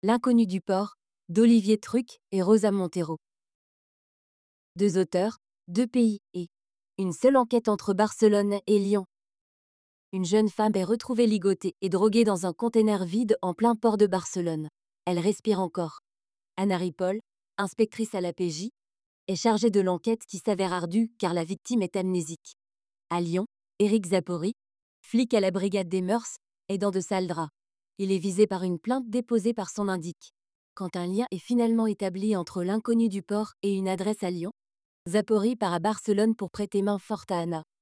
L'inconnu du port, d'Olivier Truc et Rosa Montero. Deux auteurs, deux pays et une seule enquête entre Barcelone et Lyon. Une jeune femme est retrouvée ligotée et droguée dans un container vide en plein port de Barcelone. Elle respire encore. Anna Ripoll, inspectrice à la PJ, est chargée de l'enquête qui s'avère ardue car la victime est amnésique. À Lyon, Éric Zapori, flic à la brigade des mœurs, est dans de sales draps. Il est visé par une plainte déposée par son indique. Quand un lien est finalement établi entre l'inconnu du port et une adresse à Lyon, Zapori part à Barcelone pour prêter main forte à Anna.